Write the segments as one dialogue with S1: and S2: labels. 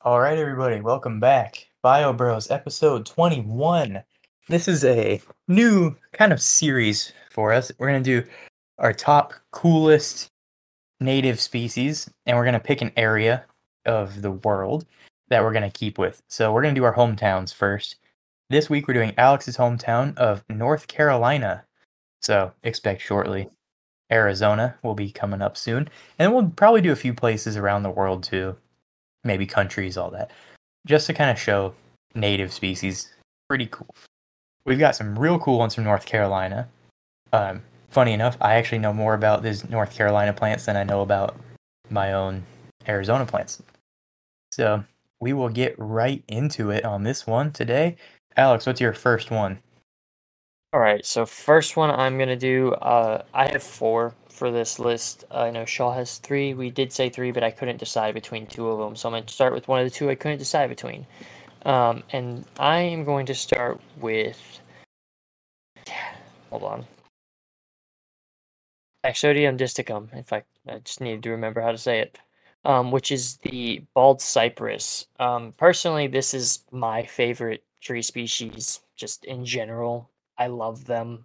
S1: All right, everybody, welcome back. Bio Bros, episode 21. This is a new kind of series for us. We're going to do our top coolest native species, and we're going to pick an area of the world that we're going to keep with. So we're going to do our hometowns first. This week, we're doing Alex's hometown of North Carolina. So expect shortly. Arizona will be coming up soon. And we'll probably do a few places around the world too. Maybe countries, all that, just to kind of show native species. Pretty cool. We've got some real cool ones from North Carolina. Funny enough, I actually know more about these North Carolina plants than I know about my own Arizona plants. So we will get right into it on this one today. Alex, what's your first one?
S2: All right, so first one I'm gonna do, I have four for this list. I know Shaw has three. We did say three, but I couldn't decide between two of them. So I'm gonna start with one of the two I couldn't decide between. And I am going to start with, hold on, Axodium disticum. I just needed to remember how to say it. Which is the bald cypress. Personally, this is my favorite tree species, just in general. I love them.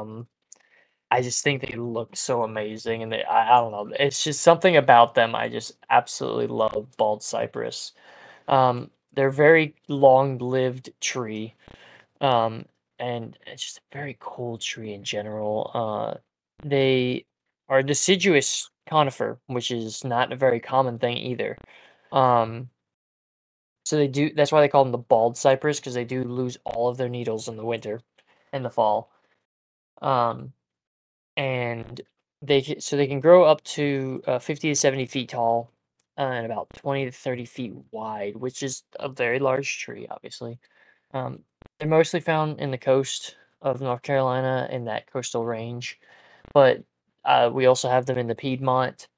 S2: I just think they look so amazing, and I don't know. It's just something about them. I just absolutely love bald cypress. They're very long-lived tree, um, and it's just a very cool tree in general. They are deciduous conifer, which is not a very common thing either. Um, so they do. That's why they call them the bald cypress, because they do lose all of their needles in the winter and the fall. Um, and they can grow up to 50 to 70 feet tall and about 20 to 30 feet wide, which is a very large tree, obviously. Um, they're mostly found in the coast of North Carolina in that coastal range, but we also have them in the Piedmont.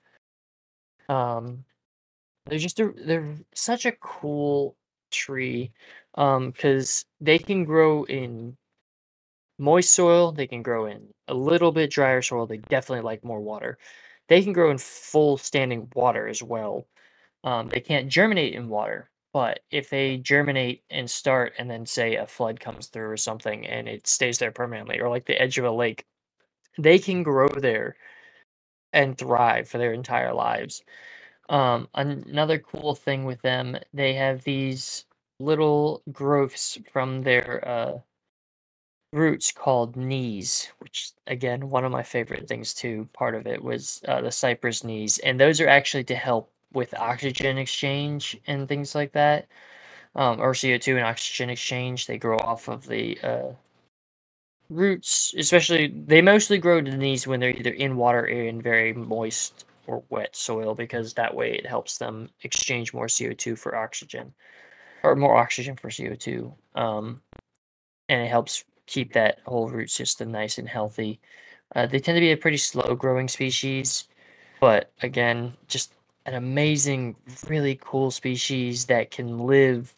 S2: Um, they're such a cool tree because they can grow in moist soil, they can grow in a little bit drier soil. They definitely like more water. They can grow in full standing water as well. They can't germinate in water, but if they germinate and start, and then say a flood comes through or something, and it stays there permanently, or like the edge of a lake, they can grow there and thrive for their entire lives. Another cool thing with them, they have these little growths from their roots called knees, which again, one of my favorite things too. Part of it was the cypress knees, and those are actually to help with oxygen exchange and things like that, or CO2 and oxygen exchange. They grow off of the roots, especially they mostly grow to the knees when they're either in water or in very moist or wet soil, because that way it helps them exchange more CO2 for oxygen, or more oxygen for CO2. And it helps keep that whole root system nice and healthy. They tend to be a pretty slow growing species, but again, just an amazing, really cool species that can live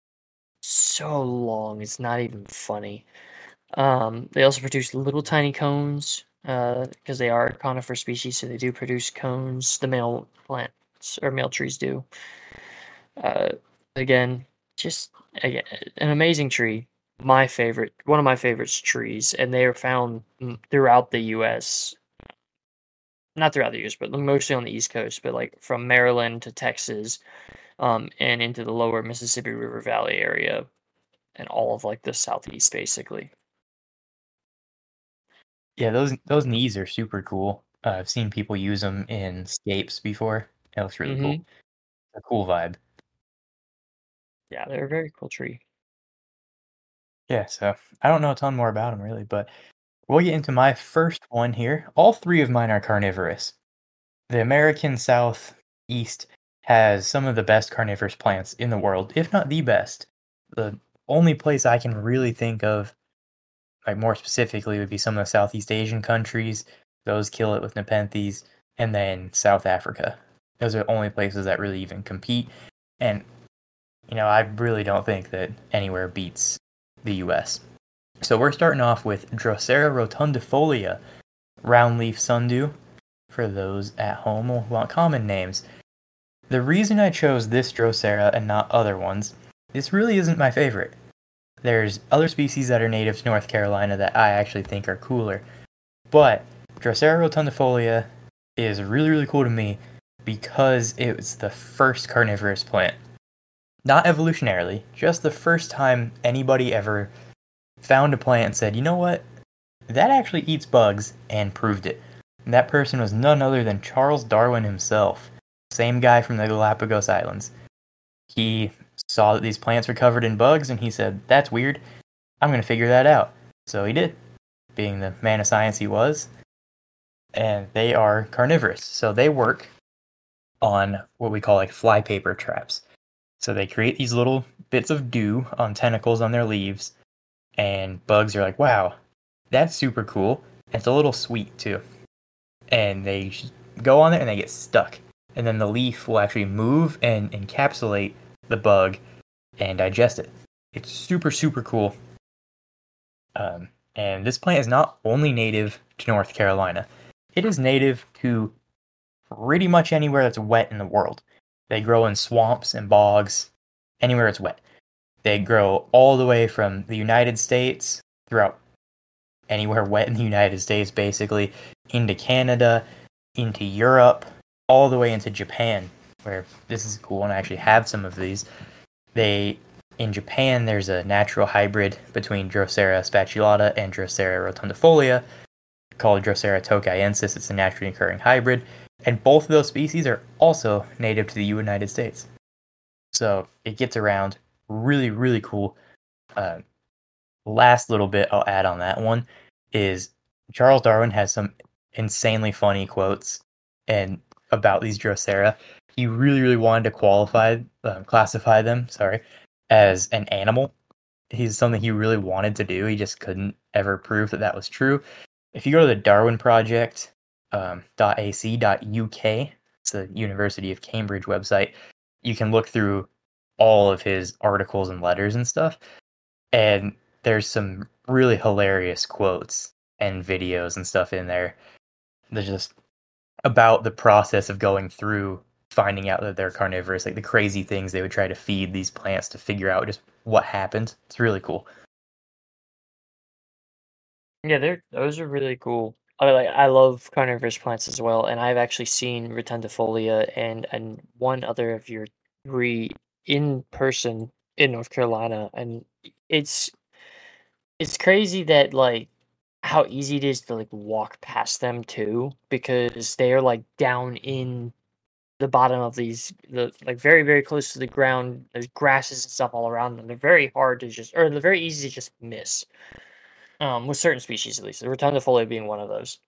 S2: so long. It's not even funny. They also produce little tiny cones because they are a conifer species, so they do produce cones. The male plants or male trees do. Uh, again, just again, an amazing tree. My favorite, one of my favorite trees, and they are found throughout the U.S. Not throughout the U.S., but mostly on the East Coast. But like from Maryland to Texas, and into the lower Mississippi River Valley area, and all of like the Southeast, basically.
S1: Yeah, those knees are super cool. I've seen people use them in scapes before. It looks really
S2: Mm-hmm.
S1: cool. A cool vibe.
S2: Yeah, they're a very cool tree.
S1: Yeah, so I don't know a ton more about them really, but we'll get into my first one here. All three of mine are carnivorous. The American Southeast has some of the best carnivorous plants in the world, if not the best. The only place I can really think of, like more specifically, would be some of the Southeast Asian countries. Those kill it with Nepenthes, and then South Africa. Those are the only places that really even compete. And I really don't think that anywhere beats the U.S. So we're starting off with Drosera rotundifolia, round leaf sundew. For those at home who want common names, The reason I chose this Drosera and not other ones, this really isn't my favorite. There's other species that are native to North Carolina that I actually think are cooler. But Drosera rotundifolia is really, really cool to me because it was the first carnivorous plant. Not evolutionarily, just the first time anybody ever found a plant and said, you know what, that actually eats bugs, and proved it. And that person was none other than Charles Darwin himself, same guy from the Galapagos Islands. He saw that these plants were covered in bugs and he said, that's weird, I'm going to figure that out. So he did, being the man of science he was. And they are carnivorous, so they work on what we call like flypaper traps. So they create these little bits of dew on tentacles on their leaves, and bugs are like, wow, that's super cool. It's a little sweet too. And they go on there and they get stuck. And then the leaf will actually move and encapsulate the bug and digest it. It's super, super cool. And this plant is not only native to North Carolina, it is native to pretty much anywhere that's wet in the world. They grow in swamps and bogs, anywhere it's wet. They grow all the way from the United States, throughout anywhere wet in the United States, basically, into Canada, into Europe, all the way into Japan, where this is cool, and I actually have some of these. In Japan, there's a natural hybrid between Drosera spatulata and Drosera rotundifolia called Drosera tokyensis. It's a naturally occurring hybrid, and both of those species are also native to the United States. So it gets around. Really, really cool. Last little bit I'll add on that one is Charles Darwin has some insanely funny quotes and about these Drosera. He really, really wanted to classify them, as an animal. He's something he really wanted to do. He just couldn't ever prove that was true. If you go to the Darwin Project .ac.uk, it's the University of Cambridge website, you can look through all of his articles and letters and stuff. And there's some really hilarious quotes and videos and stuff in there. They're just about the process of going through finding out that they're carnivorous, like the crazy things they would try to feed these plants to figure out just what happened. It's really cool.
S2: Yeah, those are really cool. I love carnivorous plants as well, and I've actually seen rotundifolia and one other of your three in person in North Carolina, and it's it's crazy that like how easy it is to like walk past them too, because they are like down in the bottom of the like very, very close to the ground. There's grasses and stuff all around them. They're very hard to just, or they're very easy to just miss. With certain species at least, the rotundifolia being one of those.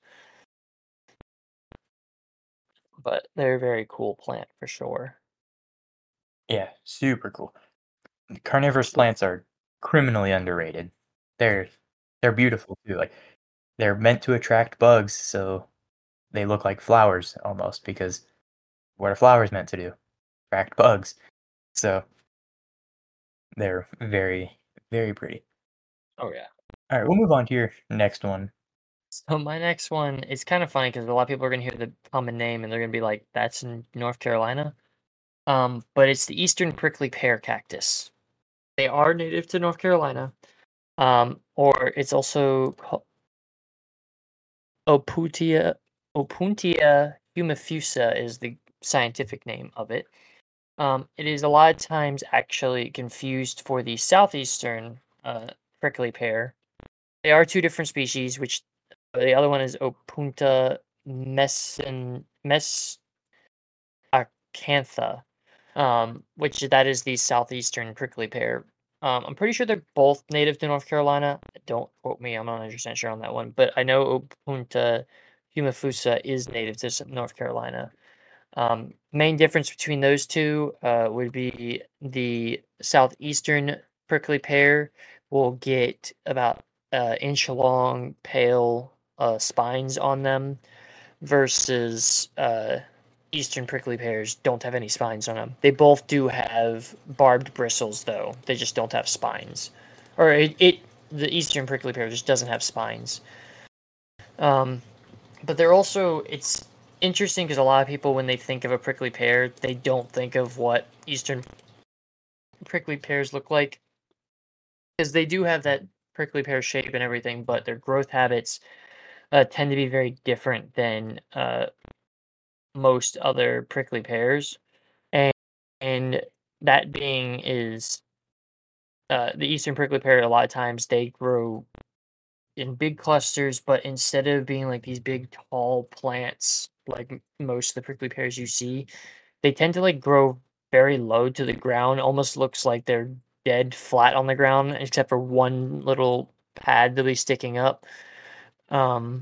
S2: But they're a very cool plant for sure.
S1: Yeah, super cool. Carnivorous plants are criminally underrated. They're they're beautiful too. Like they're meant to attract bugs, so they look like flowers almost because what are flowers meant to do? Attract bugs. So they're very, very pretty.
S2: Oh yeah.
S1: All right, we'll move on to your next one.
S2: So my next one is kind of funny because a lot of people are gonna hear the common name and they're gonna be like, "That's in North Carolina." But it's the eastern prickly pear cactus. They are native to North Carolina. Or it's also Opuntia humifusa is the scientific name of it. It is a lot of times actually confused for the southeastern prickly pear. They are two different species, which the other one is Opuntia mesacantha, which that is the southeastern prickly pear. I'm pretty sure they're both native to North Carolina. Don't quote me, I'm not 100% sure on that one, but I know Opuntia humifusa is native to North Carolina. Main difference between those two would be the southeastern prickly pear will get about inch long, pale spines on them, versus eastern prickly pears don't have any spines on them. They both do have barbed bristles, though. They just don't have spines. Or the eastern prickly pear just doesn't have spines. But they're also interesting because a lot of people, when they think of a prickly pear, they don't think of what eastern prickly pears look like, because they do have that prickly pear shape and everything, but their growth habits tend to be very different than most other prickly pears, and and that being is the eastern prickly pear. A lot of times they grow in big clusters, but instead of being like these big tall plants like most of the prickly pears you see, they tend to like grow very low to the ground. Almost looks like they're dead flat on the ground, except for one little pad to be sticking up. Um,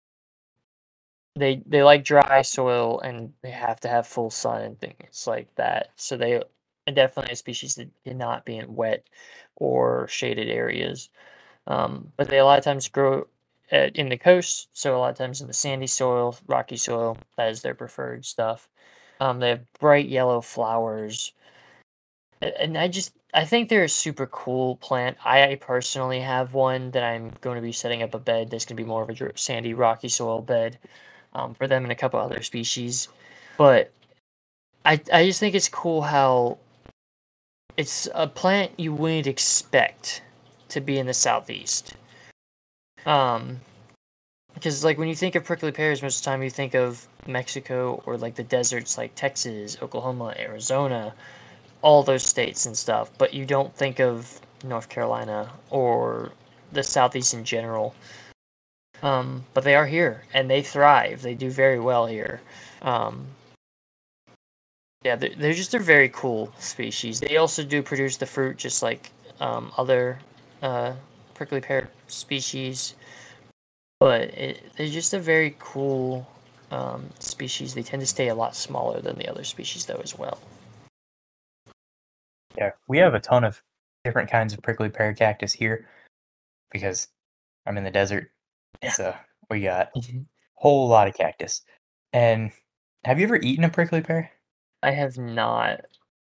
S2: they like dry soil and they have to have full sun and things like that. So they are definitely a species that cannot be in wet or shaded areas. But they a lot of times grow in the coast, so a lot of times in the sandy soil, rocky soil, that is their preferred stuff. They have bright yellow flowers, and I think they're a super cool plant. I personally have one that I'm going to be setting up a bed that's going to be more of a sandy, rocky soil bed for them and a couple other species. But I just think it's cool how it's a plant you wouldn't expect to be in the southeast. Um, because like when you think of prickly pears, most of the time you think of Mexico or like the deserts like Texas, Oklahoma, Arizona, all those states and stuff, but you don't think of North Carolina or the southeast in general. But they are here and they thrive. They do very well here. Um, yeah, they're just a very cool species. They also do produce the fruit just like other uh, prickly pear species. But they're just a very cool species. They tend to stay a lot smaller than the other species, though, as well.
S1: Yeah, we have a ton of different kinds of prickly pear cactus here because I'm in the desert.
S2: Yeah.
S1: So we got a whole lot of cactus. And have you ever eaten a prickly pear?
S2: I have not.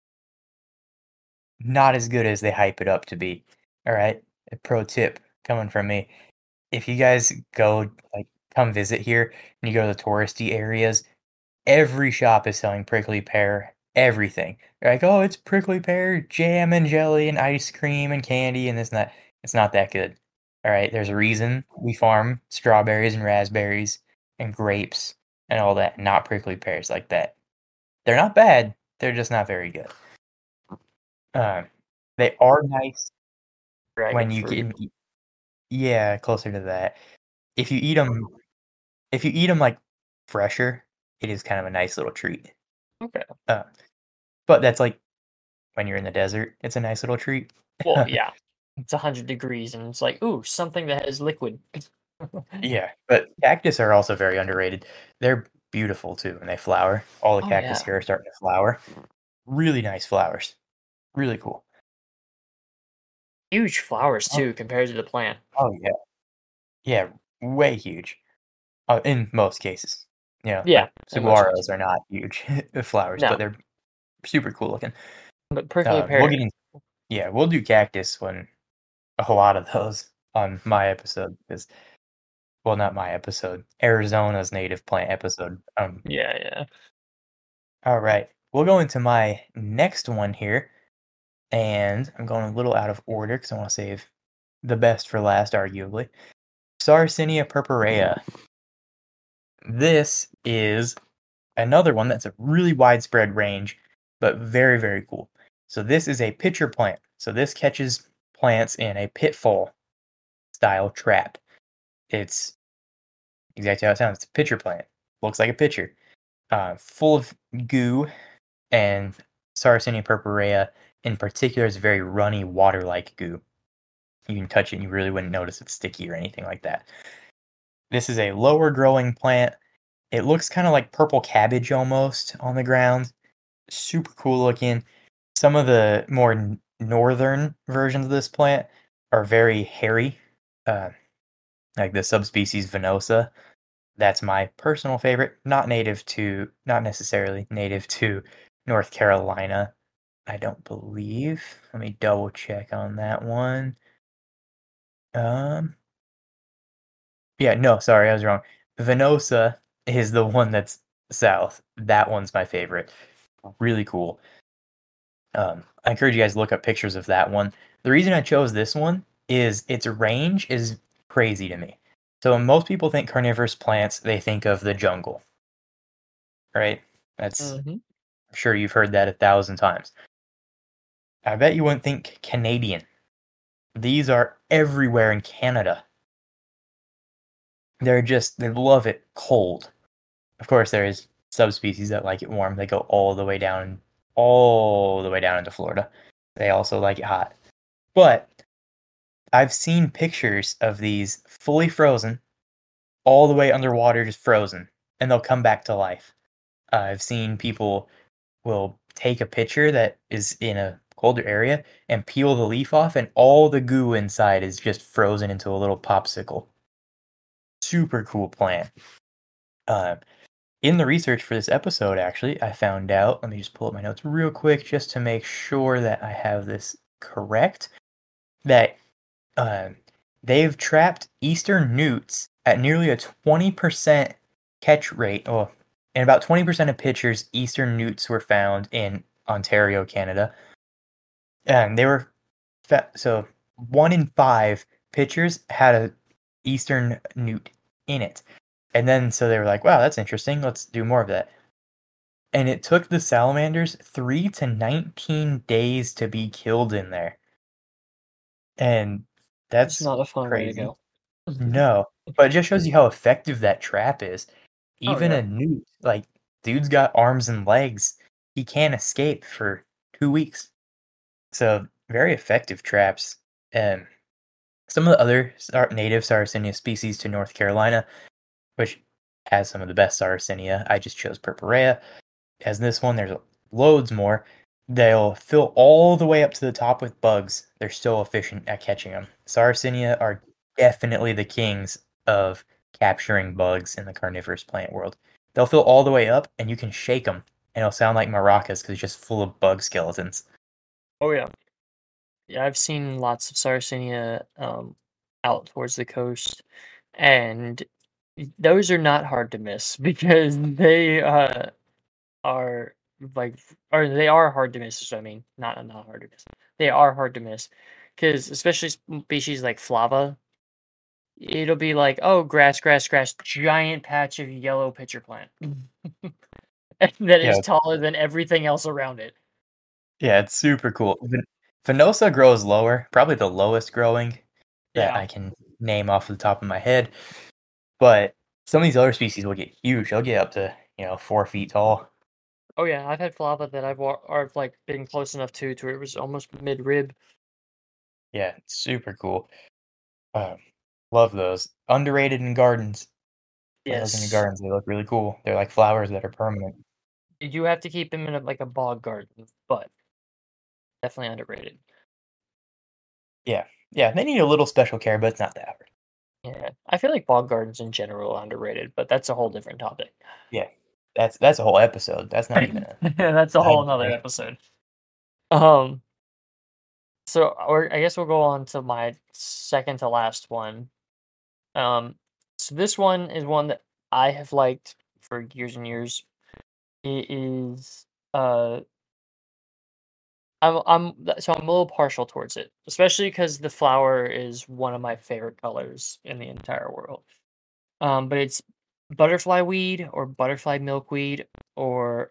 S1: Not as good as they hype it up to be. All right. A pro tip coming from me. If you guys go, like, come visit here and you go to the touristy areas, every shop is selling prickly pear, everything. They're like, oh, it's prickly pear jam and jelly and ice cream and candy and this and that. It's not that good. All right. There's a reason we farm strawberries and raspberries and grapes and all that, not prickly pears like that. They're not bad. They're just not very good. Um, they are nice
S2: Dragon
S1: when you
S2: fruit.
S1: can, yeah, closer to that. If you eat them, if you eat them like fresher, it is kind of a nice little treat.
S2: Okay.
S1: Uh, but that's like when you're in the desert, it's a nice little treat.
S2: Well, yeah. It's 100 degrees, and it's like, ooh, something that has liquid.
S1: Yeah, but cactus are also very underrated. They're beautiful too, and they flower. All the
S2: Oh
S1: cactus
S2: yeah.
S1: here are starting to flower. Really nice flowers. Really cool.
S2: Huge flowers
S1: Oh,
S2: too, compared to the plant.
S1: oh yeah, yeah, way huge. In most cases,
S2: Yeah,
S1: like
S2: in most cases.
S1: saguaros are not huge flowers, but
S2: No,
S1: they're super cool looking.
S2: but prickly
S1: We'll
S2: pear.
S1: get in, yeah, we'll do cactus when a lot of those on my episode because, well, not my episode, Arizona's native plant episode.
S2: Yeah, yeah.
S1: All right, we'll go into my next one here, and I'm going a little out of order because I want to save the best for last, arguably. Sarracenia purpurea. This is another one that's a really widespread range, but very, very cool. So this is a pitcher plant. So this catches plants in a pitfall style trap. It's exactly how it sounds. It's a pitcher plant. Looks like a pitcher. Full of goo, and Sarracenia purpurea in particular is very runny, water-like goo. You can touch it and you really wouldn't notice it's sticky or anything like that. This is a lower growing plant. It looks kind of like purple cabbage almost on the ground. Super cool looking. Some of the more northern versions of this plant are very hairy, uh, like the subspecies venosa. That's my personal favorite. Not necessarily native to North Carolina. I don't believe. Let me double check on that one. Um, yeah, no, sorry, I was wrong. Venosa is the one that's south. That one's my favorite. Really cool. I encourage you guys to look up pictures of that one. The reason I chose this one is its range is crazy to me. So when most people think carnivorous plants, they think of the jungle, right? That's
S2: Mm-hmm.
S1: I'm sure you've heard that 1,000 times. I bet you wouldn't think Canadian. These are everywhere in Canada. They love it cold. Of course, there is subspecies that like it warm. They go all the way down into Florida. They also like it hot. But I've seen pictures of these fully frozen, all the way underwater, just frozen, and they'll come back to life. I've seen people will take a picture that is in a colder area and peel the leaf off, and all the goo inside is just frozen into a little popsicle. Super cool plant. Uh, in the research for this episode, actually, I found out. Let me just pull up my notes real quick just to make sure that I have this correct. That uh, they've trapped eastern newts at nearly a 20% catch rate. Oh, in about 20% of pictures, eastern newts were found in Ontario, Canada. And they were so 1 in 5 pictures had a eastern newt in it. And then so they were like, wow, that's interesting. Let's do more of that. And it took the salamanders 3 to 19 days to be killed in there. And
S2: It's
S1: that's
S2: not a fun way to
S1: crazy.
S2: go.
S1: No, but it just shows you how effective that trap is.
S2: Oh
S1: Even
S2: yeah.
S1: a newt, like, dude's got arms and legs. He can't escape for 2 weeks. So, very effective traps. And some of the other native Sarracenia species to North Carolina, which has some of the best Sarracenia, I just chose Purpurea. As this one, there's loads more. They'll fill all the way up to the top with bugs. They're so efficient at catching them. Sarracenia are definitely the kings of capturing bugs in the carnivorous plant world. They'll fill all the way up, and you can shake them, and it'll sound like maracas because it's just full of bug skeletons.
S2: Oh yeah. Yeah, I've seen lots of Sarracenia out towards the coast, and those are not hard to miss because they are like or they are hard to miss. So I mean, not hard to miss. They are hard to miss because especially species like Flava, it'll be like, oh, grass, grass, grass, giant patch of yellow pitcher plant that is
S1: Yeah,
S2: taller than everything else around it.
S1: yeah, it's super cool. Venosa grows lower, probably the lowest growing that
S2: Yeah.
S1: I can name off the top of my head. But some of these other species will get huge. They'll get up to 4 feet tall.
S2: Oh yeah, I've had Flava that I've like been close enough to where it was almost mid rib.
S1: Yeah, it's super cool. Um, love those. Underrated in gardens. Put those in your
S2: Yes.
S1: gardens. They look really cool. They're like flowers that are permanent.
S2: You do have to keep them in like a bog garden, but definitely underrated.
S1: Yeah, yeah. They need a little special care, but it's not that hard.
S2: Yeah, I feel like bog gardens in general are underrated, but that's a whole different topic.
S1: Yeah, that's a whole episode. That's not even a
S2: That's a
S1: side
S2: whole another
S1: discussion.
S2: episode. Um, I guess we'll go on to my second to last one. Um, so this one is one that I have liked for years and years. It is so I'm a little partial towards it, especially because the flower is one of my favorite colors in the entire world. But it's butterfly weed or butterfly milkweed or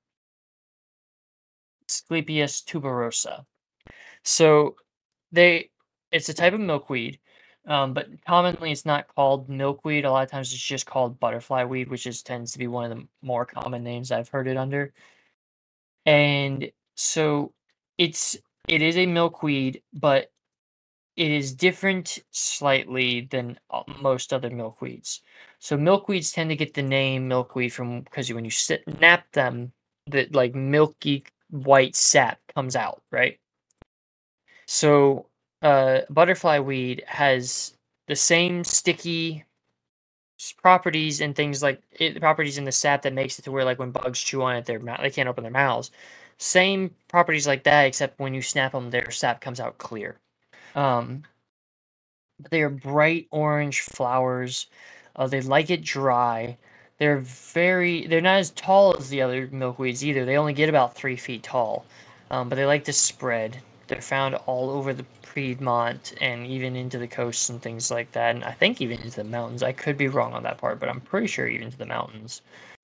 S2: Asclepias tuberosa. So they it's a type of milkweed, but commonly it's not called milkweed. A lot of times it's just called butterfly weed, which is tends to be one of the more common names I've heard it under. And so it's it is a milkweed, but it is different slightly than most other milkweeds. So milkweeds tend to get the name milkweed from because when you snap them, the like milky white sap comes out, right? So butterfly weed has the same sticky properties and things like properties in the sap that makes it to where like when bugs chew on it, they can't open their mouths. Same properties like that, except when you snap them, their sap comes out clear. Um, They are bright orange flowers. They like it dry. They're not as tall as the other milkweeds either. They only get about 3 feet tall, but they like to spread. They're found all over the Piedmont and even into the coasts and things like that. And I think even into the mountains. I could be wrong on that part, but I'm pretty sure even to the mountains.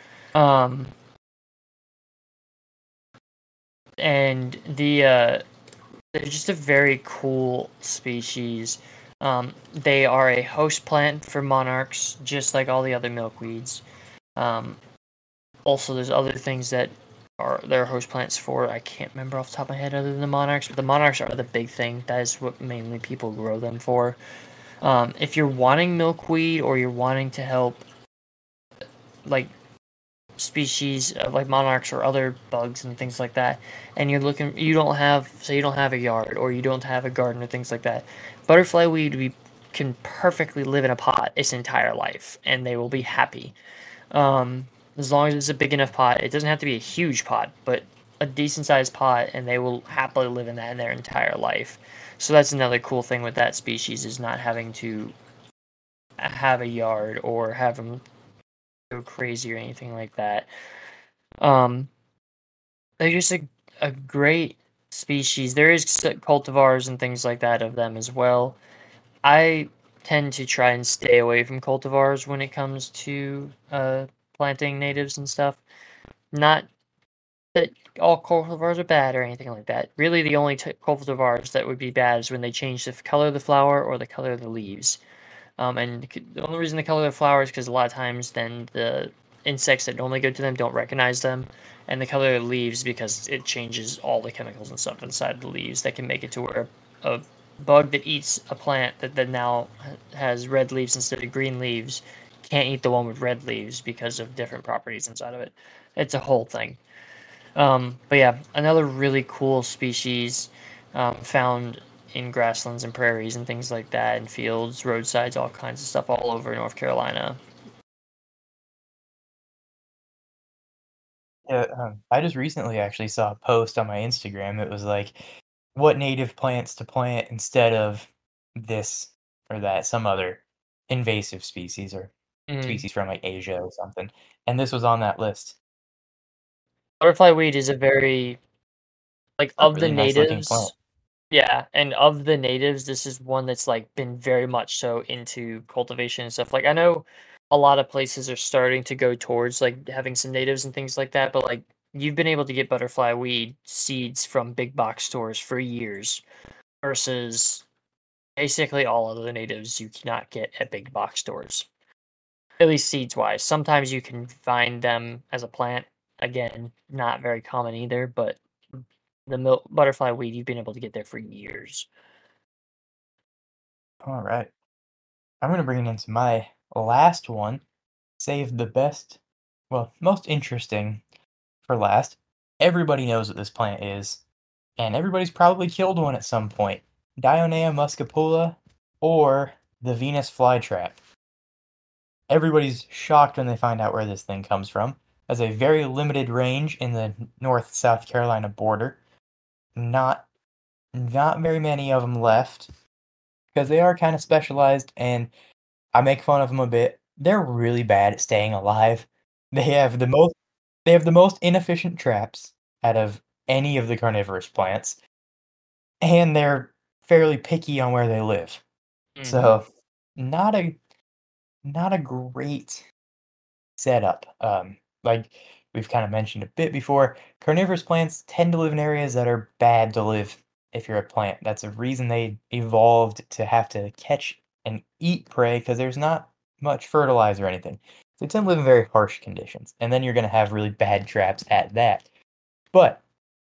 S2: And they're just a very cool species. They are a host plant for monarchs, just like all the other milkweeds. Also, there's other things that are their host plants for. I can't remember off the top of my head other than the monarchs, but the monarchs are the big thing. That is what mainly people grow them for. If you're wanting milkweed or you're wanting to help like species of like monarchs or other bugs and things like that, and you don't have a yard or you don't have a garden or things like that, butterfly weed can perfectly live in a pot its entire life and they will be happy. As long as it's a big enough pot, it doesn't have to be a huge pot, but a decent sized pot, and they will happily live in that in their entire life. So that's another cool thing with that species, is not having to have a yard or have them go crazy or anything like that. They're just a great species. There is cultivars and things like that of them as well. I tend to try and stay away from cultivars when it comes to planting natives and stuff. Not that all cultivars are bad or anything like that. Really, the only cultivars that would be bad is when they change the color of the flower or the color of the leaves. And the only reason they color the flowers is because a lot of times then the insects that normally go to them don't recognize them, and the color of the leaves because it changes all the chemicals and stuff inside of the leaves that can make it to where a bug that eats a plant that then now has red leaves instead of green leaves can't eat the one with red leaves because of different properties inside of it. It's a whole thing. But yeah, another really cool species found in grasslands and prairies and things like that, and fields, roadsides, all kinds of stuff all over North Carolina.
S1: Yeah, I just recently actually saw a post on my Instagram. It was like, what native plants to plant instead of this or that, some other invasive species or
S2: Mm.
S1: species from like Asia or something. And this was on that list.
S2: Butterfly weed is a very, like,
S1: A
S2: of the
S1: really nice looking plant.
S2: natives. Yeah, and of the natives, this is one that's like been very much so into cultivation and stuff. Like, I know a lot of places are starting to go towards like having some natives and things like that, but like you've been able to get butterfly weed seeds from big box stores for years versus basically all of the natives you cannot get at big box stores. At least seeds wise. Sometimes you can find them as a plant. Again, not very common either, but the butterfly weed you've been able to get there for years.
S1: All right. I'm going to bring it into my last one. Save the best, well, most interesting for last. Everybody knows what this plant is, and everybody's probably killed one at some point. Dionea muscipula or the Venus flytrap. Everybody's shocked when they find out where this thing comes from. Has a very limited range in the North-South Carolina border. Not not very many of them left because they are kind of specialized, and I make fun of them a bit. They're really bad at staying alive. They have the most they have the most inefficient traps out of any of the carnivorous plants, and they're fairly picky on where they live.
S2: Mhm.
S1: So, not a not a great setup. Like we've kind of mentioned a bit before, carnivorous plants tend to live in areas that are bad to live if you're a plant. That's a reason they evolved to have to catch and eat prey because there's not much fertilizer or anything. So they tend to live in very harsh conditions, and then you're going to have really bad traps at that. But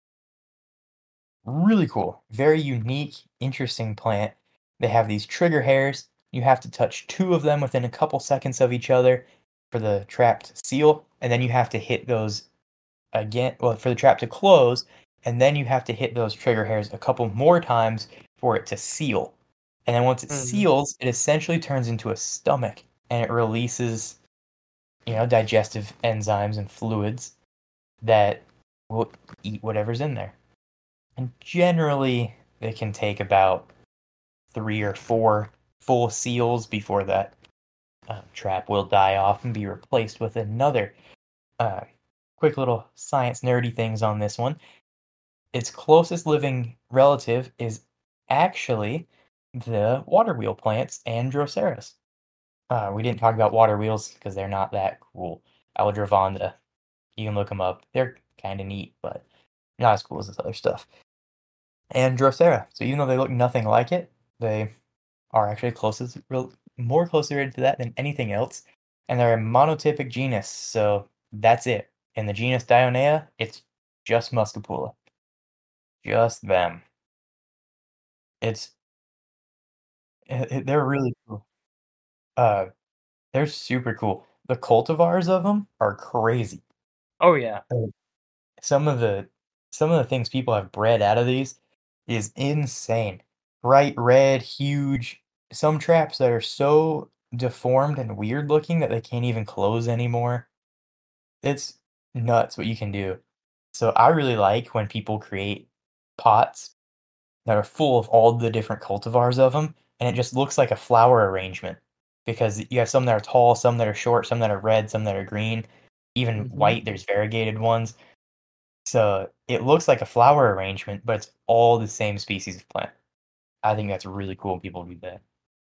S1: really cool, very unique, interesting plant. They have these trigger hairs. You have to touch two of them within a couple seconds of each other for the trap to seal, and then you have to hit those again, well, for the trap to close, and then you have to hit those trigger hairs a couple more times for it to seal. And then once it
S2: Mhm.
S1: seals, it essentially turns into a stomach, and it releases, digestive enzymes and fluids that will eat whatever's in there. And generally, it can take about 3 or 4 full seals before that trap will die off and be replaced with another. Uh, quick little science nerdy things on this one. Its closest living relative is actually the water wheel plants and Droceras. We didn't talk about water wheels because they're not that cool. Aladrovanda, you can look them up. They're kind of neat, but not as cool as this other stuff. And Drosera. So even though they look nothing like it, they are actually more closely related to that than anything else. And they're a monotypic genus, so that's it. In the genus Dionea, it's just Muscipula. Just them. It's they're really cool. Uh, they're super cool. The cultivars of them are crazy.
S2: Oh yeah.
S1: Uh, Some of the some of the things people have bred out of these is insane. Bright red, huge. Some traps that are so deformed and weird looking that they can't even close anymore. It's nuts what you can do. So I really like when people create pots that are full of all the different cultivars of them, and it just looks like a flower arrangement because you have some that are tall, some that are short, some that are red, some that are green, even
S2: Hmm.
S1: white. There's variegated ones. So it looks like a flower arrangement, but it's all the same species of plant. I think that's really cool when people do that.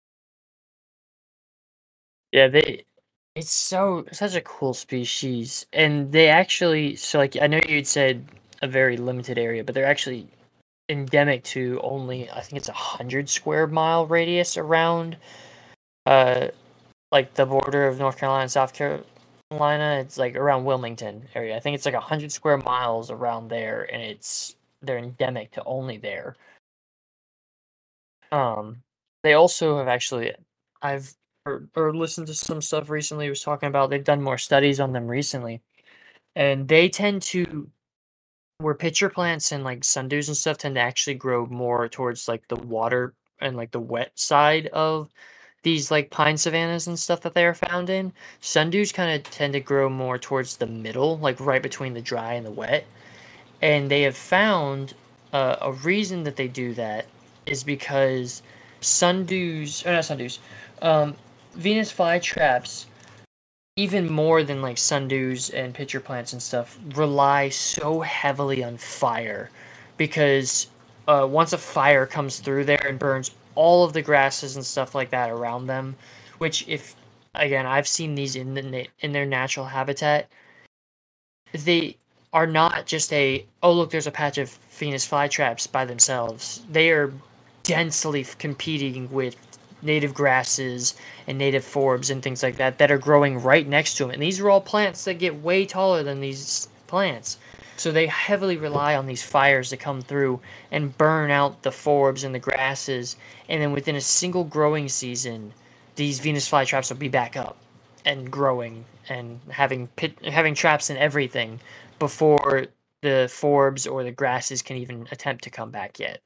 S2: Yeah, it's such a cool species, and they actually like I know you'd said a very limited area, but they're actually endemic to only I think it's 100 square mile radius around uh like the border of North Carolina and South Carolina. It's like around Wilmington area. I think it's like 100 square miles around there, and they're endemic to only there. Um, they also have actually I've or listened to some stuff recently. Was talking about they've done more studies on them recently, and they tend to where pitcher plants and like sundews and stuff tend to actually grow more towards like the water and like the wet side of these like pine savannas and stuff that they are found in. Sundews kind of tend to grow more towards the middle, like right between the dry and the wet. And they have found a reason that they do that is because sundews, or not sundews, um, Venus flytraps, even more than like sundews and pitcher plants and stuff, rely so heavily on fire because once a fire comes through there and burns all of the grasses and stuff like that around them, which if again I've seen these in their natural habitat, they are not just a oh look there's a patch of Venus flytraps by themselves. They are densely competing with native grasses and native forbs and things like that that are growing right next to them. And these are all plants that get way taller than these plants. So they heavily rely on these fires to come through and burn out the forbs and the grasses. And then within a single growing season, these Venus flytraps will be back up and growing and having traps and everything before the forbs or the grasses can even attempt to come back yet.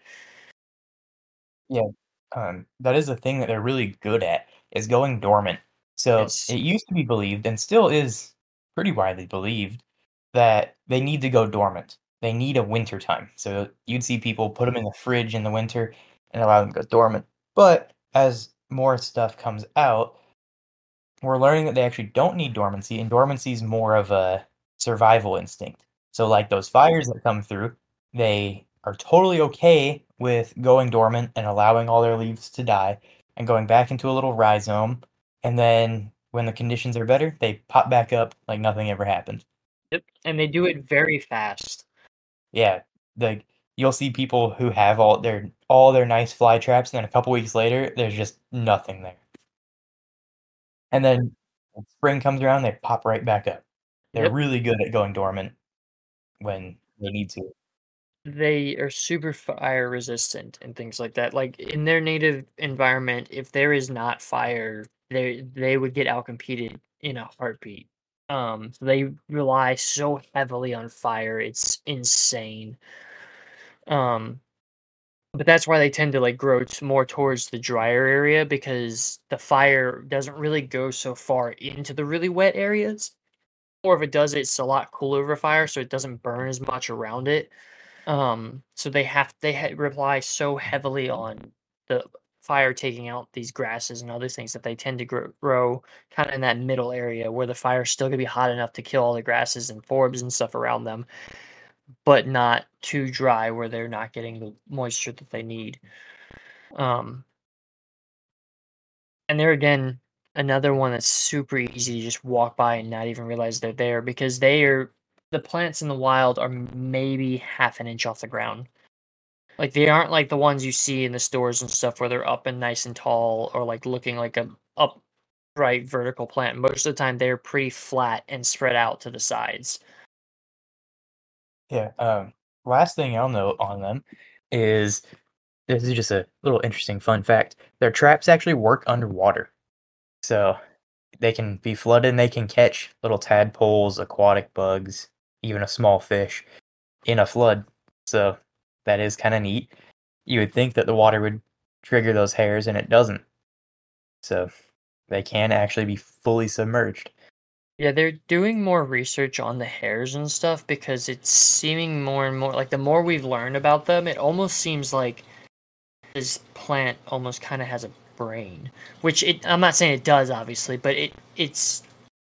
S1: Yeah, that is a thing that they're really good at, is going dormant. So,
S2: Yes.
S1: it used to be believed, and still is pretty widely believed, that they need to go dormant. They need a winter time. So, you'd see people put them in the fridge in the winter and allow them to go dormant. But as more stuff comes out, we're learning that they actually don't need dormancy, and dormancy is more of a survival instinct. So, like those fires that come through, they are totally okay with going dormant and allowing all their leaves to die and going back into a little rhizome. And then when the conditions are better, they pop back up like nothing ever happened.
S2: Yep. And they do it very fast.
S1: Yeah, like you'll see people who have all their nice fly traps, and then a couple weeks later, there's just nothing there. And then when spring comes around, they pop right back up. They're
S2: Yep.
S1: really good at going dormant when they need to.
S2: They are super fire resistant and things like that. Like in their native environment, if there is not fire, they would get outcompeted in a heartbeat. So they rely so heavily on fire, it's insane. Um, but that's why they tend to like grow more towards the drier area because the fire doesn't really go so far into the really wet areas. Or if it does, it's a lot cooler of a fire, so it doesn't burn as much around it. So they rely so heavily on the fire taking out these grasses and other things that they tend to grow kind of in that middle area where the fire's still gonna be hot enough to kill all the grasses and forbs and stuff around them, but not too dry where they're not getting the moisture that they need. Um, and there again, another one that's super easy to just walk by and not even realize they're there because the plants in the wild are maybe half an inch off the ground. Like they aren't like the ones you see in the stores and stuff where they're up and nice and tall or like looking like a upright vertical plant. Most of the time they're pretty flat and spread out to the sides.
S1: Yeah. Last thing I'll note on them is this is just a little interesting fun fact. Their traps actually work underwater. So they can be flooded and they can catch little tadpoles, aquatic bugs, even a small fish in a flood. So that is kind of neat. You would think that the water would trigger those hairs, and it doesn't. So they can actually be fully submerged.
S2: Yeah, they're doing more research on the hairs and stuff because it's seeming more and more like the more we've learned about them, it almost seems like this plant almost kind of has a brain, which I'm not saying it does obviously, but it's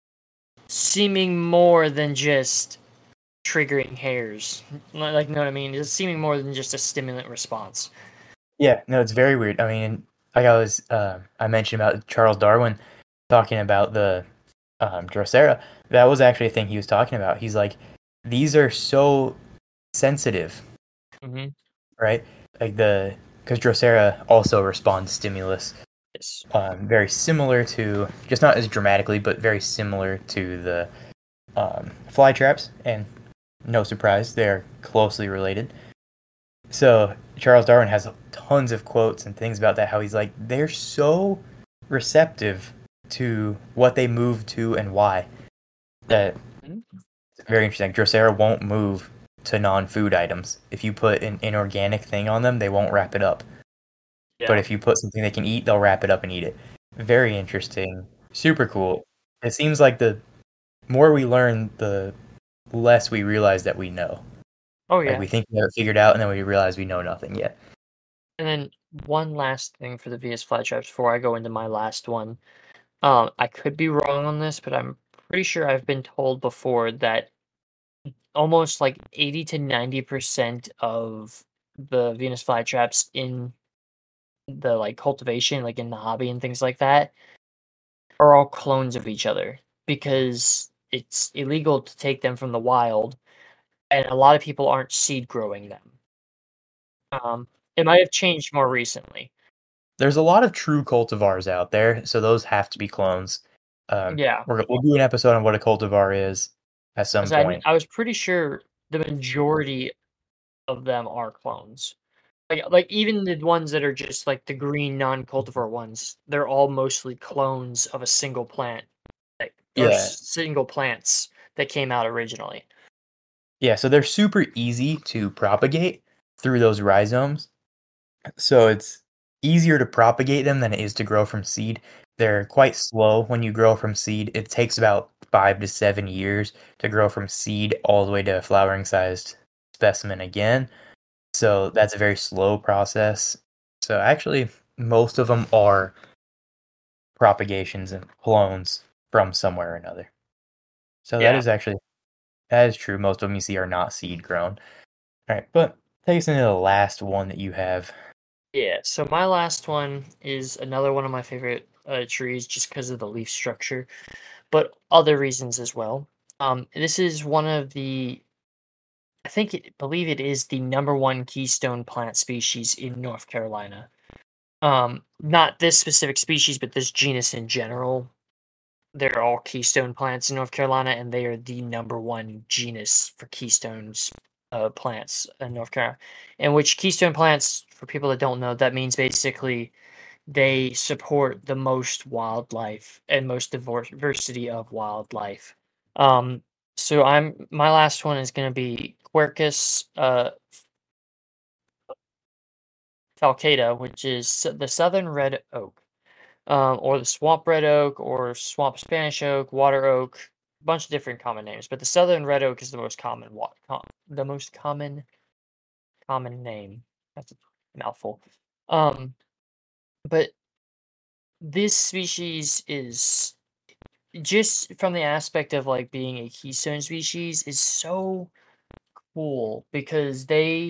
S2: seeming more than just triggering hairs. Like, you know what I mean? It's seeming more than just a stimulant response.
S1: Yeah, no, it's very weird. I mean, like I mentioned about Charles Darwin talking about the Drosera. That was actually a thing he was talking about. He's like, these are so sensitive,
S2: Mm-hmm.
S1: right? Like because Drosera also responds stimulus,
S2: Yes.
S1: very similar to, just not as dramatically, but very similar to the fly traps, and no surprise, they're closely related. So Charles Darwin has tons of quotes and things about that. How he's like, they're so receptive to what they move to and why. That
S2: Mhm.
S1: it's very interesting. Drosera won't move to non-food items. If you put an inorganic thing on them, they won't wrap it up. But
S2: Yeah.
S1: if you put something they can eat, they'll wrap it up and eat it. Very interesting. Super cool. It seems like the more we learn, the less we realize that we know.
S2: Oh
S1: Like
S2: yeah.
S1: we think we have it figured out, and then we realize we know nothing yet.
S2: And then one last thing for the VS flytraps before I go into my last one. I could be wrong on this, but I'm pretty sure I've been told before that almost like 80 to 90% of the Venus flytraps in the like cultivation, like in the hobby and things like that, are all clones of each other because it's illegal to take them from the wild, and a lot of people aren't seed growing them. Um, it might have changed more recently.
S1: There's a lot of true cultivars out there, so those have to be clones.
S2: Yeah,
S1: We'll do an episode on what a cultivar is at some
S2: 'cause I
S1: point.
S2: I was pretty sure the majority of them are clones. Like even the ones that are just like the green non-cultivar ones, they're all mostly clones of a single plant, like, or
S1: Yeah,
S2: single plants that came out originally.
S1: yeah. So they're super easy to propagate through those rhizomes. So it's easier to propagate them than it is to grow from seed. They're quite slow when you grow from seed. It takes about 5 to 7 years to grow from seed all the way to a flowering sized specimen again. So that's a very slow process. So actually, most of them are propagations and clones from somewhere or another. So
S2: Yeah.
S1: that is true. Most of them you see are not seed grown. All right, but take us into the last one that you have.
S2: Yeah, so my last one is another one of my favorite trees just because of the leaf structure, but other reasons as well. This is one of the, believe it is the number one keystone plant species in North Carolina. Not this specific species, but this genus in general. They're all keystone plants in North Carolina, and they are the number one genus for keystones plants in North Carolina. And which keystone plants, for people that don't know, that means basically they support the most wildlife and most diversity of wildlife. Um, so my last one is going to be Quercus falcata, which is the southern red oak, or the swamp red oak, or swamp Spanish oak, water oak, a bunch of different common names. But the southern red oak is the most common the most common name. That's a mouthful. Um, But this species is just from the aspect of like being a keystone species is so cool because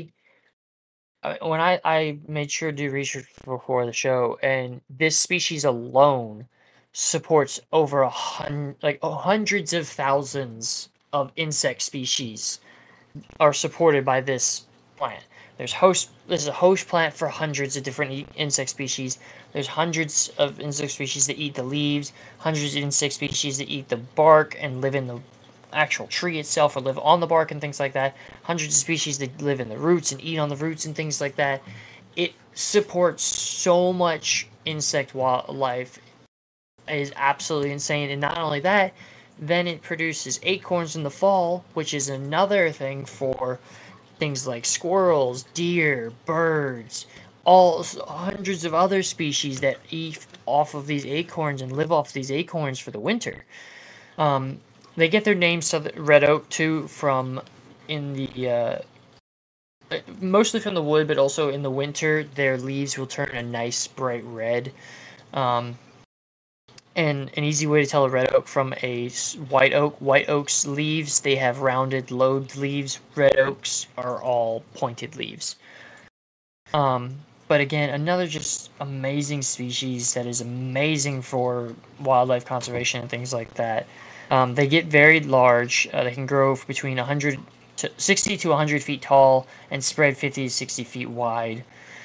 S2: when I made sure to do research before the show, and this species alone supports over hundreds of thousands of insect species are supported by this plant. This is a host plant for hundreds of different insect species. There's hundreds of insect species that eat the leaves, hundreds of insect species that eat the bark and live in the actual tree itself or live on the bark and things like that. Hundreds of species that live in the roots and eat on the roots and things like that. It supports so much insect wildlife. It is absolutely insane. And not only that, then it produces acorns in the fall, which is another thing for things like squirrels, deer, birds, all hundreds of other species that eat off of these acorns and live off these acorns for the winter. They get their name red oak too from in the mostly from the wood, but also in the winter their leaves will turn a nice bright red. Um, and an easy way to tell a red oak from a white oak's leaves, they have rounded lobed leaves. Red oaks are all pointed leaves. But again, another just amazing species that is amazing for wildlife conservation and things like that. They get very large. They can grow between 60 to 100 feet tall and spread 50 to 60 feet wide.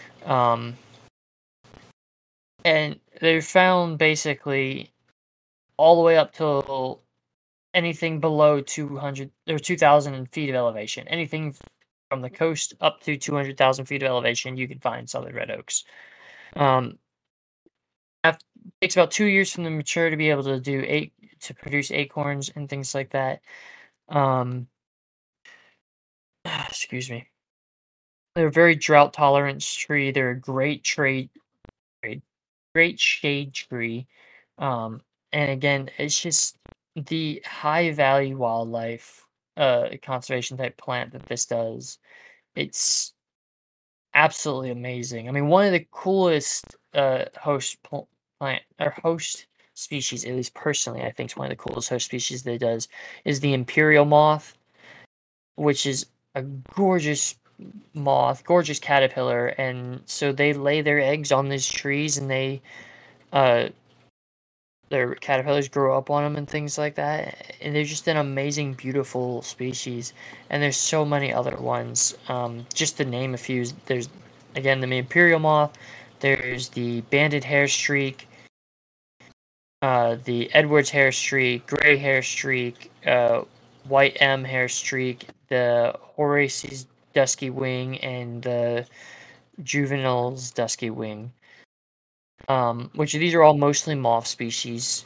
S2: And they're found basically all the way up to anything below 200 or 2,000 feet of elevation. Anything from the coast up to 200,000 feet of elevation, you can find southern red oaks. It takes about 2 years from the mature to be able to produce acorns and things like that. Excuse me. They're a very drought tolerant tree. They're a great shade tree. And again, it's just the high value wildlife conservation type plant that this does. It's absolutely amazing. I mean, one of the coolest host species, at least personally, I think is one of the coolest host species that it does is the imperial moth, which is a gorgeous moth, gorgeous caterpillar, and so they lay their eggs on these trees, and uh, their caterpillars grow up on them and things like that. And they're just an amazing, beautiful species. And there's so many other ones. Just to name a few, there's again the imperial moth. There's the banded hair streak, the Edwards hair streak, gray hair streak, white M hair streak, the Horace's dusky wing, and the juvenile's dusky wing. Which these are all mostly moth species.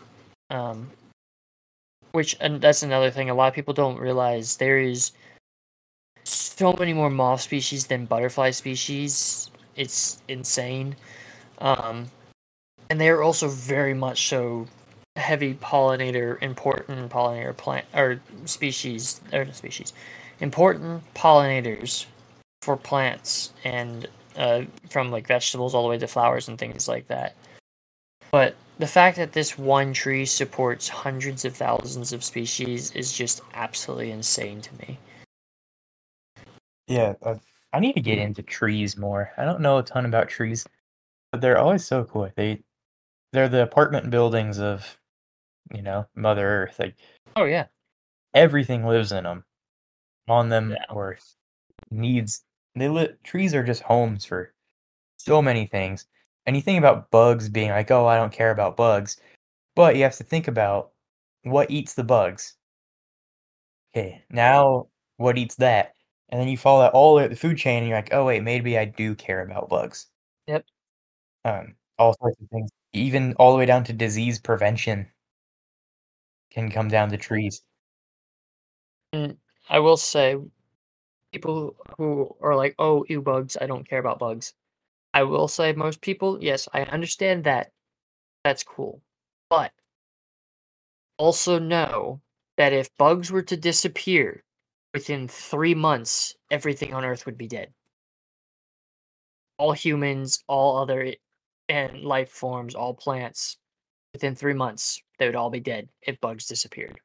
S2: And that's another thing a lot of people don't realize. There is so many more moth species than butterfly species. It's insane. And they're also very much so important pollinator plant or species important pollinators for plants and from like vegetables all the way to flowers and things like that. But the fact that this one tree supports hundreds of thousands of species is just absolutely insane to me.
S1: Yeah, I need to get into trees more. I don't know a ton about trees, but they're always so cool. They're the apartment buildings of, Mother Earth. Like
S2: Oh yeah,
S1: everything lives in them, on them,
S2: yeah,
S1: or needs. Trees are just homes for so many things. And you think about bugs being like, oh, I don't care about bugs, but you have to think about what eats the bugs. Okay, now what eats that? And then you follow that all the way up the food chain, and you're like, oh wait, maybe I do care about bugs.
S2: yep.
S1: All sorts of things, even all the way down to disease prevention can come down to trees.
S2: And I will say, people who are like, "Oh, ew, bugs! I don't care about bugs." I will say, most people, yes, I understand that. That's cool, but also know that if bugs were to disappear within 3 months, everything on Earth would be dead. All humans, all other and life forms, all plants, within 3 months, they would all be dead if bugs disappeared.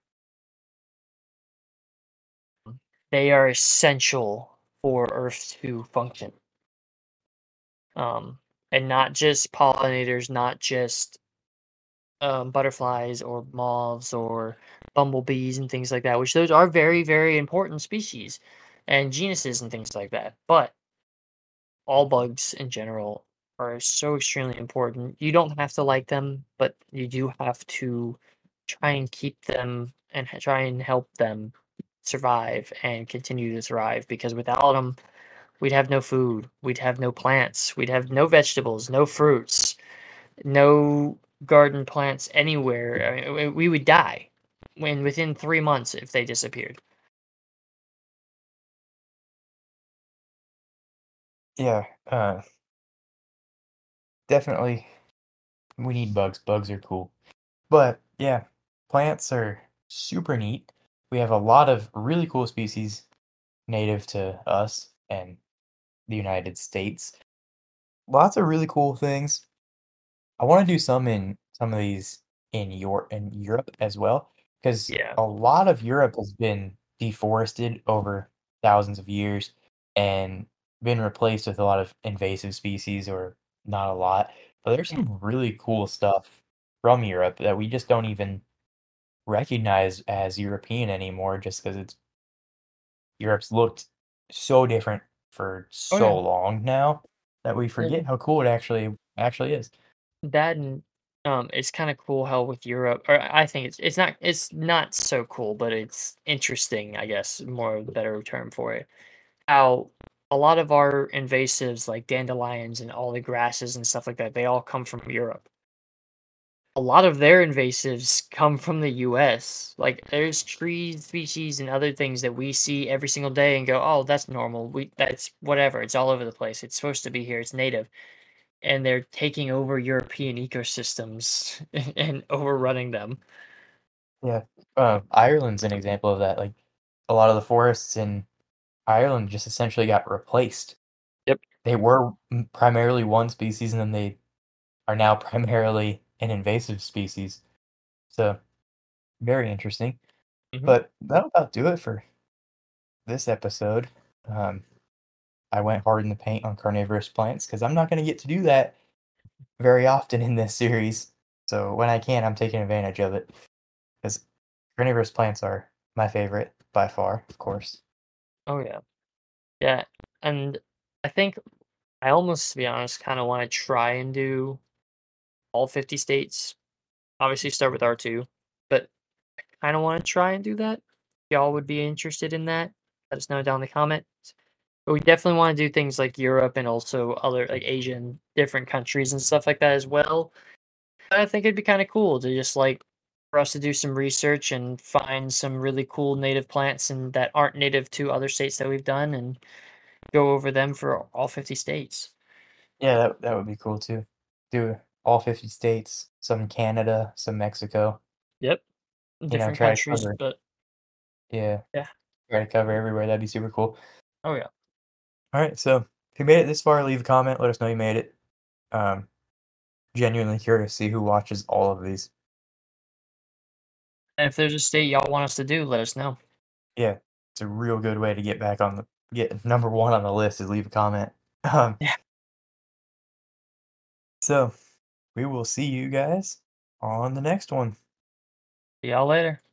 S2: They are essential for Earth to function. Um, and not just pollinators, not just butterflies or moths or bumblebees and things like that, which those are very, very important species and genuses and things like that. But all bugs in general are so extremely important. You don't have to like them, but you do have to try and keep them and try and help them survive and continue to thrive, because without them, we'd have no food, we'd have no plants, we'd have no vegetables, no fruits, no garden plants anywhere. I mean, we would die within 3 months if they disappeared.
S1: Yeah, definitely we need bugs. Bugs are cool. But yeah, plants are super neat. We have a lot of really cool species native to us and the United States. Lots of really cool things. I want to do some of these in Europe as well, because
S2: Yeah.
S1: a lot of Europe has been deforested over thousands of years and been replaced with a lot of invasive species, or not a lot. But there's some really cool stuff from Europe that we just don't even recognize as European anymore, just because Europe's looked so different for
S2: Oh
S1: so
S2: yeah.
S1: long now that we forget
S2: And
S1: how cool it actually is.
S2: that and it's kind of cool how with Europe, or I think it's not so cool, but it's interesting, I guess, more the better term for it. How a lot of our invasives like dandelions and all the grasses and stuff like that, they all come from Europe. A lot of their invasives come from the US. Like there's tree species and other things that we see every single day and go, "Oh, that's normal. That's whatever. It's all over the place. It's supposed to be here. It's native." And they're taking over European ecosystems and overrunning them.
S1: Yeah, Ireland's an example of that. Like a lot of the forests in Ireland just essentially got replaced.
S2: Yep.
S1: They were primarily one species, and then they are now primarily an invasive species. So very interesting.
S2: Hmm.
S1: But that'll about do it for this episode. Um, I went hard in the paint on carnivorous plants because I'm not going to get to do that very often in this series. So when I can, I'm taking advantage of it because carnivorous plants are my favorite by far, of course.
S2: Oh yeah. Yeah. And I think I almost, to be honest, kind of want to try and do all 50 states. Obviously, start with R2, but I kind of want to try and do that. If y'all would be interested in that, let us know down in the comments. But we definitely want to do things like Europe and also other like Asian different countries and stuff like that as well. But I think it'd be kind of cool to just like for us to do some research and find some really cool native plants and that aren't native to other states that we've done and go over them for all 50 states.
S1: Yeah, that would be cool too. Do all 50 states, some Canada, some Mexico.
S2: Yep.
S1: You know,
S2: Different
S1: try to
S2: countries,
S1: cover.
S2: but
S1: Yeah,
S2: yeah.
S1: try to cover everywhere. That'd be super cool.
S2: Oh yeah.
S1: All right, so if you made it this far, leave a comment. Let us know you made it. Um, Genuinely curious to see who watches all of these.
S2: And if there's a state y'all want us to do, let us know.
S1: Yeah, it's a real good way to get number one on the list is leave a comment. Um,
S2: Yeah.
S1: so we will see you guys on the next one.
S2: See y'all later.